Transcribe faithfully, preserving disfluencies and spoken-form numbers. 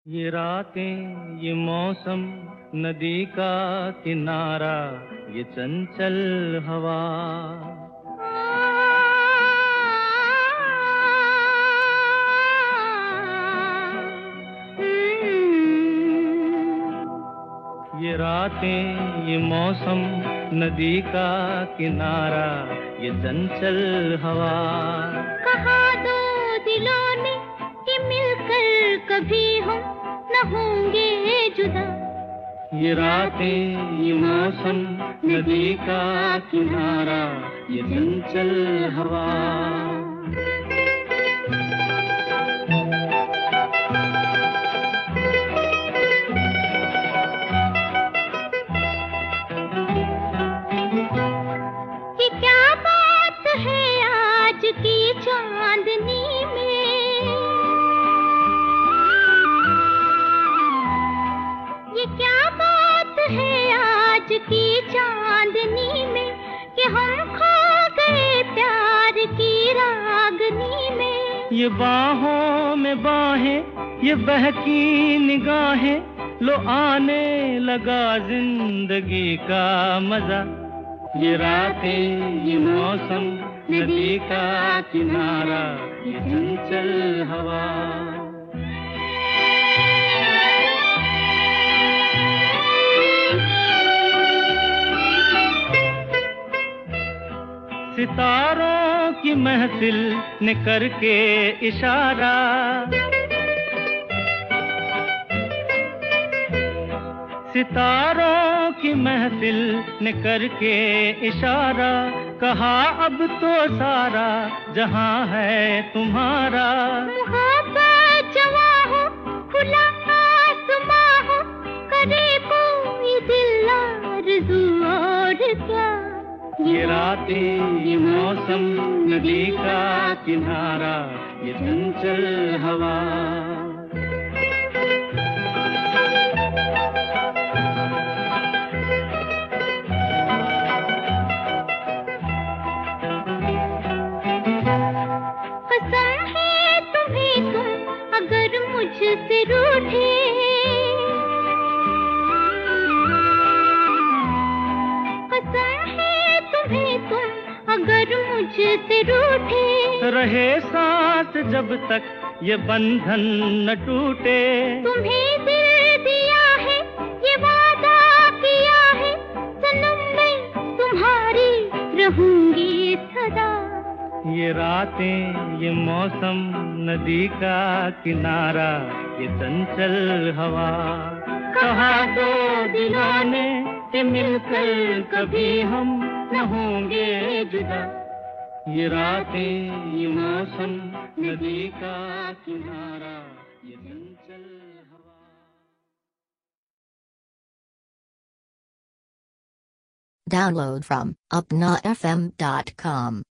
ये रातें ये मौसम नदी का किनारा ये चंचल हवा। ये रातें ये मौसम नदी का किनारा ये चंचल हवा। कहा दो दिलों ने कि मिलकर कभी हम न होंगे जुदा। ये रातें ये मौसम नदी का किनारा ये चंचल हवा। ये क्या बात है आज की चांदनी में, ये क्या बात है आज की चांदनी में कि हम खो गए प्यार की रागनी में। ये बाहों में बाहें ये बहकी निगाहें लो आने लगा जिंदगी का मजा। ये रातें ये मौसम नदी का किनारा ये चंचल हवा। सितारों की महफिल ने करके इशारा, सितारों की महफिल ने करके इशारा कहा अब तो सारा जहां है तुम्हारा। मोहब्बत जवां हो खुला आसमां हो करे कोई दिल आरज़ू और क्या। ये रातें ये मौसम नदी का किनारा ये चंचल हवा। कसम है तुम्हें तुम अगर मुझसे रूठे, कसम है तुम्हें तुम अगर मुझसे रूठे। रहे सांस जब तक ये बंधन न टूटे। तुम्हें दिल दिया है ये वादा किया है सनम मैं तुम्हारी रहूंगी सदा। ये रातें ये मौसम नदी का किनारा ये चंचल हवा। कहा दो दिलों ने कि मिलकर कभी हम न होंगे जुदा। ये रातें ये मौसम नदी का किनारा ये चंचल हवा। Download from upna f m dot com.